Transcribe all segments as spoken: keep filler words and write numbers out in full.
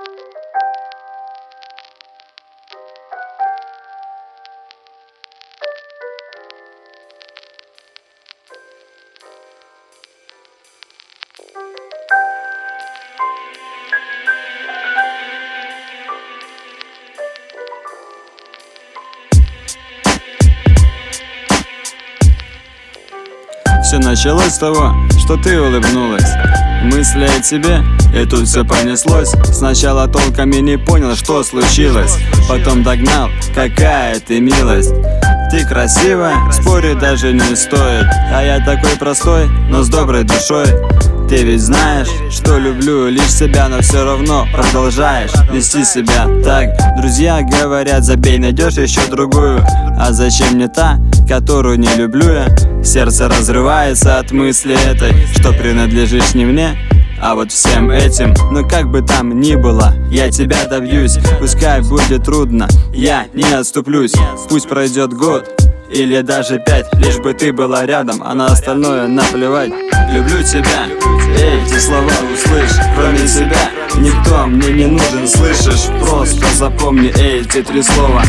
Все началось с того, что ты улыбнулась. Мысли о тебе, и тут все понеслось. Сначала толком и не понял, что случилось. Потом догнал, какая ты милость. Ты красивая, спорить даже не стоит. А я такой простой, но с доброй душой. Ты ведь знаешь, что люблю лишь себя, но все равно продолжаешь вести себя так. Друзья говорят, забей, найдешь еще другую. А зачем мне та, которую не люблю я? Сердце разрывается от мысли этой, что принадлежишь не мне, а вот всем этим. Но как бы там ни было, я тебя добьюсь. Пускай будет трудно, я не отступлюсь. Пусть пройдет год или даже пять, лишь бы ты была рядом, а на остальное наплевать. Люблю тебя, эти слова услышь. Кроме себя никто мне не нужен, слышишь? Просто запомни эти три слова.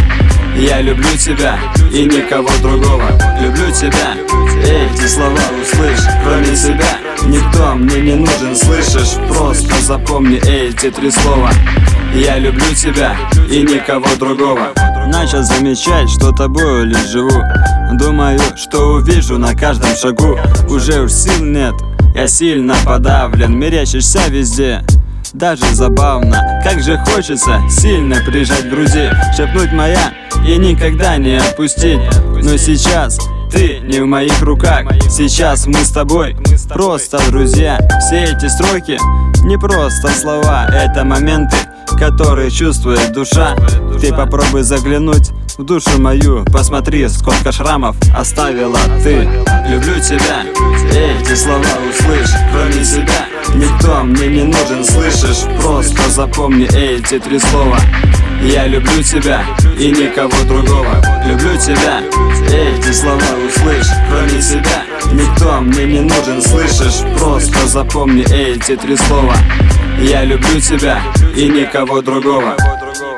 Я люблю тебя и никого другого. Люблю тебя, эти слова услышь. Кроме себя никто мне не нужен, слышишь? Просто запомни эти три слова. Я люблю тебя и никого другого. Начал замечать, что тобою лишь живу. Думаю, что увижу на каждом шагу. Уже уж сил нет, я сильно подавлен. Мерещишься везде, даже забавно. Как же хочется сильно прижать к груди, шепнуть моя и никогда не отпустить. Но сейчас ты не в моих руках. Сейчас мы с тобой просто друзья. Все эти строки не просто слова, это моменты, которые чувствует душа. Ты попробуй заглянуть в душу мою, посмотри, сколько шрамов оставила ты. Люблю тебя, эти слова услышь. Кроме себя никто мне не нужен, слышишь? Просто запомни эти три слова. Я люблю тебя и никого другого. Люблю тебя, эти слова услышь. Кроме себя никто мне не нужен, слышишь? Просто запомни эти три слова. Я люблю тебя и никого другого.